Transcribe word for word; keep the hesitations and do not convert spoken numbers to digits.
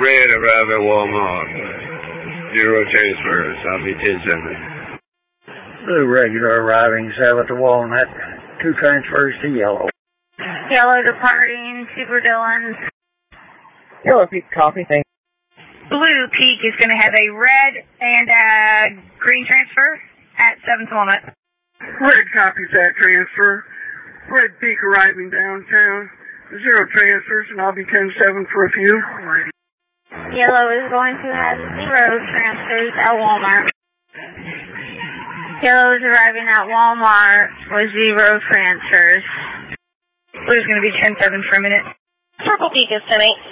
Red arrive at Walmart. Zero transfers. I'll be ten seven. Blue regular arriving seven to Walnut. Two transfers to yellow. Yellow departing, Super Dillon. Yellow Peak copy, thank you. Blue Peak is going to have a red and a green transfer at seventh Walnut. Red copies that transfer. Red Peak arriving downtown. Zero transfers, and I'll be ten seven for a few. Yellow is going to have zero transfers at Walmart. Yellow is arriving at Walmart with zero transfers. Blue's going to be ten seven for a minute. Purple Peak is ten eight.